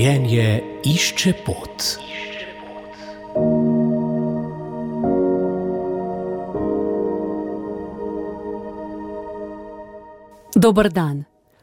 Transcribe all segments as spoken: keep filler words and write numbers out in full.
Življenje išče pot. Dober dan.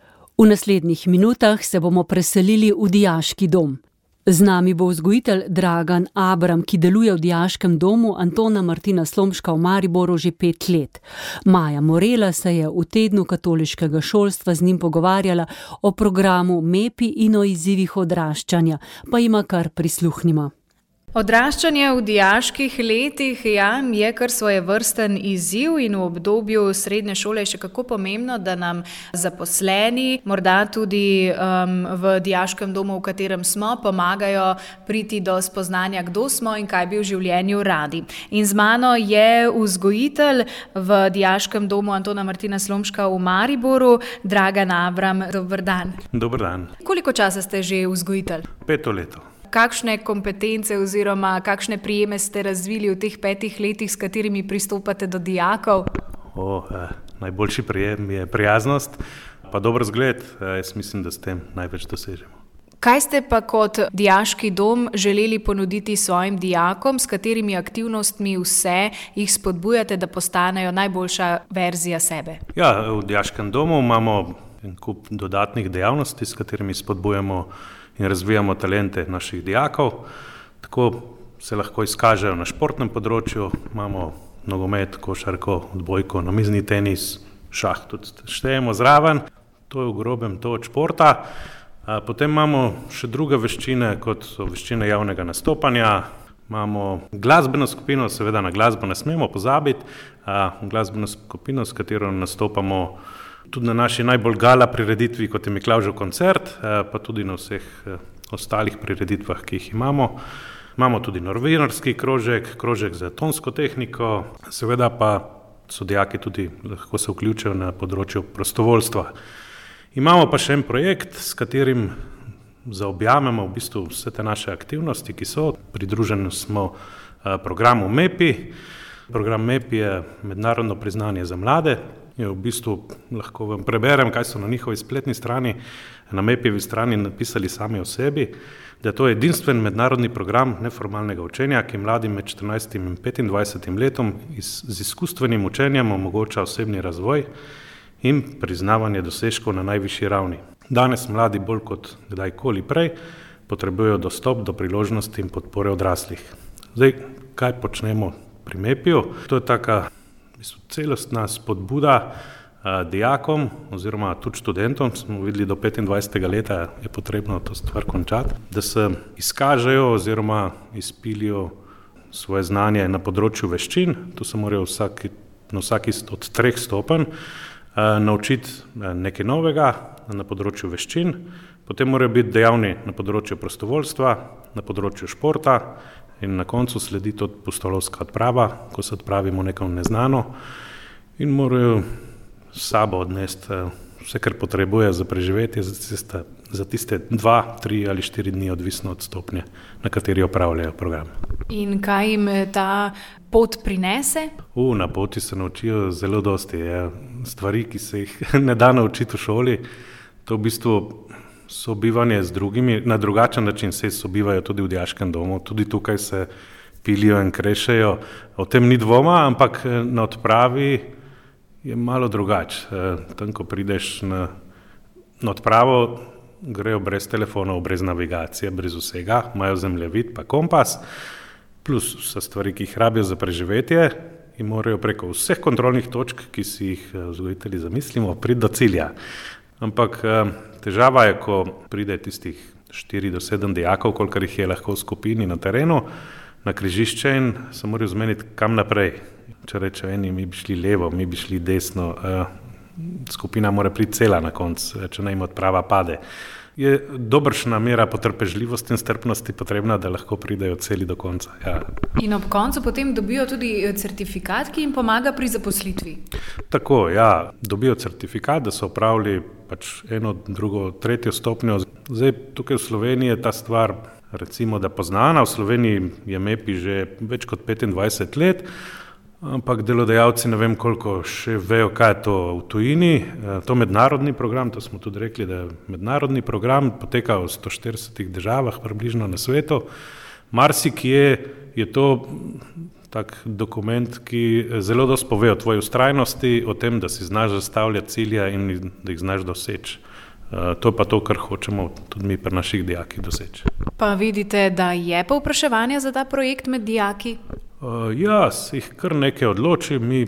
V naslednjih minutah se bomo preselili v dijaški dom. Z nami bo vzgojitelj Dragan Abram, ki deluje v dijaškem domu Antona Martina Slomška v Mariboru že pet let. Maja Morela se je v tednu katoliškega šolstva z njim pogovarjala o programu MEPI in o izzivih odraščanja, pa ima kar prisluhnimo. Odraščanje v dijaških letih ja, je kar svojevrsten izziv in v obdobju srednje šole je še kako pomembno, da nam zaposleni, morda tudi um, v dijaškem domu, v katerem smo, pomagajo priti do spoznanja, kdo smo in kaj bi v življenju radi. In z mano je vzgojitelj v dijaškem domu Antona Martina Slomška v Mariboru, Dragan Abram. Dober dan. Dober dan. Koliko časa ste že vzgojitelj? Peto leto. Kakšne kompetence oziroma kakšne prijeme ste razvili v teh petih letih, s katerimi pristopate do dijakov? O, eh, najboljši prijem je prijaznost, pa dober zgled. Eh, jaz mislim, da s tem največ dosežemo. Kaj ste pa kot dijaški dom želeli ponuditi svojim dijakom, s katerimi aktivnostmi vse jih spodbujate, da postanejo najboljša verzija sebe? Ja, v dijaškem domu imamo en kup dodatnih dejavnosti, s katerimi spodbujamo in razvijamo talente naših dijakov. Tako se lahko izkažejo na športnem področju, imamo nogomet, košarko, odbojko, namizni tenis, šah tudi štejemo zraven, to je v grobem to od športa. Potem imamo še druge veščine, kot so veščine javnega nastopanja, imamo glasbeno skupino, seveda na glasbo ne smemo pozabiti, glasbeno skupino, s katero nastopamo tudi na naši najbolj gala prireditvi, kot je Miklavžev koncert, pa tudi na vseh ostalih prireditvah, ki jih imamo. Imamo tudi novinarski krožek, krožek za tonsko tehniko, seveda pa so dijaki tudi lahko se vključijo na področju prostovoljstva. Imamo pa še en projekt, s katerim zaobjamemo v bistvu vse te naše aktivnosti, ki so. Pridruženi smo programu MEPI. Program MEPI je mednarodno priznanje za mlade. Je v bistvu, lahko vam preberem, kaj so na njihovi spletni strani, na MEPI-jevi strani napisali sami o sebi, da je to edinstven mednarodni program neformalnega učenja, ki mladim med štirinajstim in petindvajsetim letom iz, z izkustvenim učenjem omogoča osebni razvoj in priznavanje dosežkov na najvišji ravni. Danes mladi bolj kot kdajkoli prej potrebujejo dostop do priložnosti in podpore odraslih. Zdaj, kaj počnemo pri MEPI-ju? To je taka celostna spodbuda a, dijakom oziroma tudi študentom, smo videli do petindvajsetega leta je potrebno to stvar končati, da se izkažejo oziroma izpilijo svoje znanje na področju veščin. Tu se morajo vsaki, na vsaki od treh stopenj naučiti nekaj novega na področju veščin, potem morajo biti dejavni na področju prostovoljstva, na področju športa, in na koncu sledi tudi pustolovska odprava, ko se odpravimo nekam neznano in morajo s sabo odnesti vse, kar potrebuje za preživetje, za tiste, za tiste dva, tri ali štiri dni, odvisno od stopnje, na kateri opravljajo program. In kaj jim ta pot prinese? U, na poti se naučijo zelo dosti. Je. Stvari, ki se jih ne da naučiti v šoli, to v bistvu sobivanje z drugimi, na drugačen način se sobivajo tudi v dijaškem domu, tudi tukaj se pilijo in krešejo, o tem ni dvoma, ampak na odpravi je malo drugače. Tam, ko prideš na, na odpravo, grejo brez telefonov, brez navigacije, brez vsega, imajo zemljevid pa kompas, plus vse stvari, ki jih rabijo za preživetje in morajo preko vseh kontrolnih točk, ki si jih vzgojitelji zamislimo, priti do cilja. Ampak težava je, ko pride tistih štiri do sedem dijakov, kolikor jih je lahko v skupini na terenu, na križišče in se morajo zmeniti, kam naprej. Če reče eni, mi bi šli levo, mi bi šli desno, skupina mora priti cela na konc, če ne jim odprava pade. Je dobršna mera potrpežljivosti in strpnosti potrebna, da lahko pridejo celi do konca. Ja. In ob koncu potem dobijo tudi certifikat, ki jim pomaga pri zaposlitvi? Tako, ja, dobijo certifikat, da so opravili pač eno, drugo, tretjo stopnjo. Zdaj, tukaj v Sloveniji je ta stvar, recimo, da poznana. V Sloveniji je MEPI že več kot petindvajset let, ampak delodajalci ne vem koliko še vejo, kaj je to v tujini. To je mednarodni program, to smo tudi rekli, da je mednarodni program, poteka v sto štiridesetih državah približno na svetu. Marsikje je to tak dokument, ki zelo dosti pove o tvoji vztrajnosti, o tem, da si znaš zastavljati cilje in da jih znaš doseči. To je pa to, kar hočemo tudi mi pri naših dijakih doseči. Pa vidite, da je povpraševanje za ta projekt med dijaki? Uh, ja, se jih kar nekaj odloči. Mi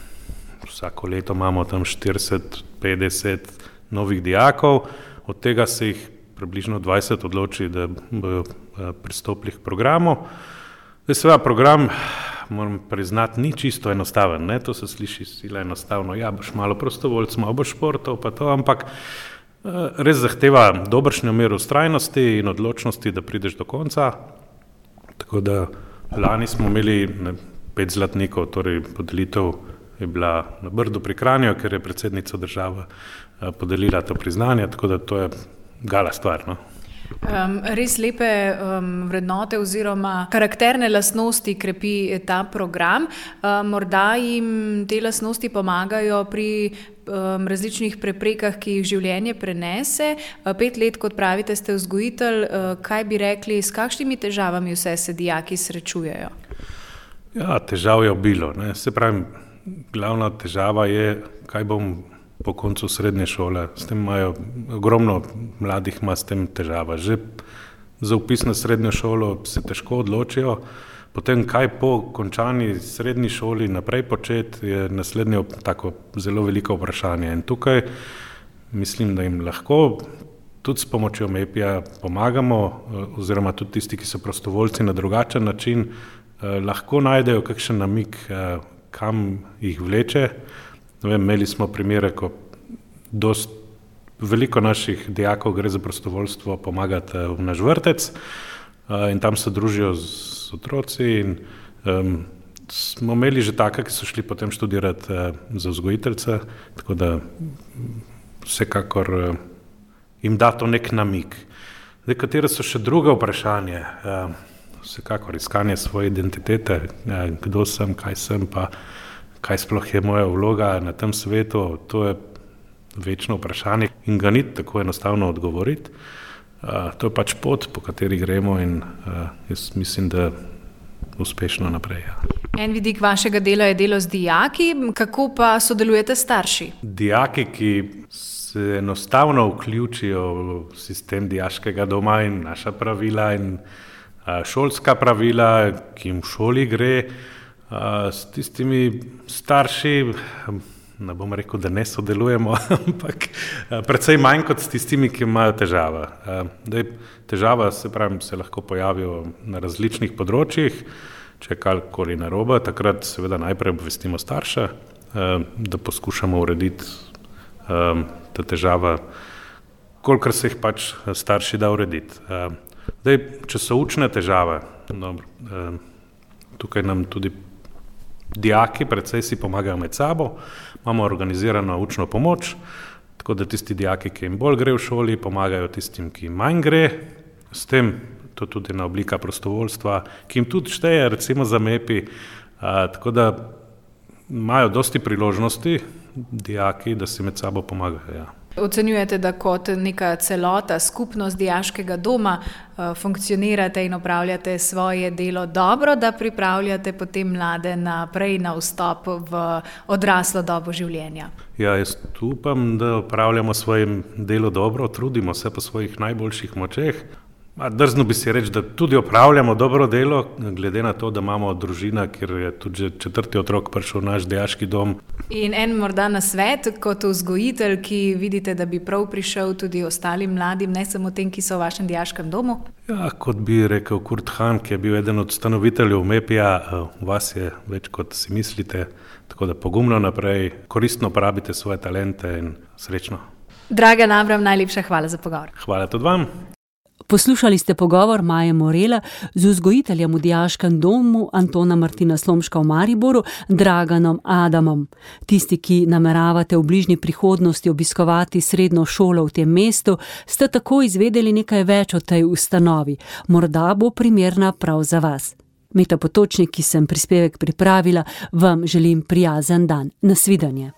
vsako leto imamo tam štirideset, petdeset novih dijakov, od tega se jih približno dvajset odloči, da bojo uh, pristopili k programu. Zdaj seveda program, moram priznati, ni čisto enostaven, ne? To se sliši sila enostavno, ja, boš malo prostovoljc, malo boš športov, pa to, ampak uh, res zahteva dobršnjo mero vztrajnosti in odločnosti, da prideš do konca. Tako da lani smo imeli ne, pet zlatnikov, torej podelitev je bila na Brdu pri Kranju, ker je predsednica države podelila to priznanje, tako da to je gala stvar. No? Um, res lepe um, vrednote oziroma karakterne lastnosti krepi ta program. Um, morda jim te lastnosti pomagajo pri um, različnih preprekah, ki jih življenje prenese. Uh, pet let, kot pravite, ste vzgojitelj. Uh, kaj bi rekli, s kakšnimi težavami vse se dijaki srečujejo? Ja, težav je obilo. Ne? Se pravi, glavna težava je, kaj bom po koncu srednje šole. S tem imajo, ogromno mladih ima s tem težava. Že za vpis na srednjo šolo se težko odločijo, potem kaj po končani srednji šoli naprej početi, je naslednje tako zelo veliko vprašanje. In tukaj mislim, da jim lahko tudi s pomočjo MEPI-ja pomagamo, oziroma tudi tisti, ki so prostovoljci na drugačen način, lahko najdejo kakšen namig, kam jih vleče. Vem, imeli smo primere, ko dost veliko naših dijakov gre za prostovoljstvo pomagati v naš vrtec in tam se družijo z otroci in um, smo imeli že take, ki so šli potem študirati uh, za vzgojiteljce, tako da vsekakor uh, jim da to nek namig. Zdaj, katere so še druga vprašanje, uh, vsekakor iskanje svoje identitete, uh, kdo sem, kaj sem, pa kaj sploh je moja vloga na tem svetu, to je večno vprašanje in ga ni tako enostavno odgovoriti. Uh, to je pač pot, po kateri gremo in uh, jaz mislim, da uspešno naprej. Ja. En vidik vašega dela je delo z dijaki, kako pa sodelujete s starši? Dijaki, ki se enostavno vključijo v sistem dijaškega doma in naša pravila in uh, šolska pravila, ki jim v šoli gre, Uh, s tistimi starši, ne bom rekel, da ne sodelujemo, ampak uh, predvsej manj kot s tistimi, ki imajo težave. Uh, dej, težava se, pravim, se lahko pojavijo na različnih področjih, če je karkoli narobe, takrat seveda najprej obvestimo starše, uh, da poskušamo urediti uh, te težave, kolikor se jih pač starši da urediti. Uh, dej, če so učne težave, dobro, uh, tukaj nam tudi dijaki predvsej si pomagajo med sabo, imamo organizirano učno pomoč, tako da tisti dijaki, ki jim bolj gre v šoli, pomagajo tistim, ki jim manj gre, s tem to tudi ena oblika prostovoljstva, ki jim tudi šteje, recimo za MEPI, a, tako da imajo dosti priložnosti dijaki, da si med sabo pomagajo. Ja. Ocenjujete, da kot neka celota, skupnost dijaškega doma funkcionirate in opravljate svoje delo dobro, da pripravljate potem mlade naprej na vstop v odraslo dobo življenja? Ja, jaz upam, da opravljamo svoje delo dobro, trudimo se po svojih najboljših močeh. Drzno bi si reči, da tudi opravljamo dobro delo, glede na to, da imamo družina, kjer je tudi že četrti otrok prišel v naš dijaški dom. In en morda nasvet kot vzgojitelj, ki vidite, da bi prav prišel tudi ostalim mladim, ne samo tem, ki so v vašem dijaškem domu? Ja, kot bi rekel Kurt Han, ki je bil eden od ustanoviteljev MEPI-ja, v vas je več kot si mislite, tako da pogumno naprej, koristno uporabite svoje talente in srečno. Dragan Abram, najlepša hvala za pogovor. Hvala tudi vam. Poslušali ste pogovor Maje Morela z vzgojiteljem v dijaškem domu Antona Martina Slomška v Mariboru, Draganom Adamom. Tisti, ki nameravate v bližnji prihodnosti obiskovati srednjo šolo v tem mestu, ste tako izvedeli nekaj več o tej ustanovi. Morda bo primerna prav za vas. Meta Potočnik, ki sem prispevek pripravila, vam želim prijazen dan. Nasvidenje.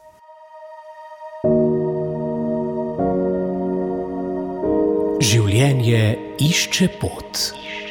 Življenje išče pot.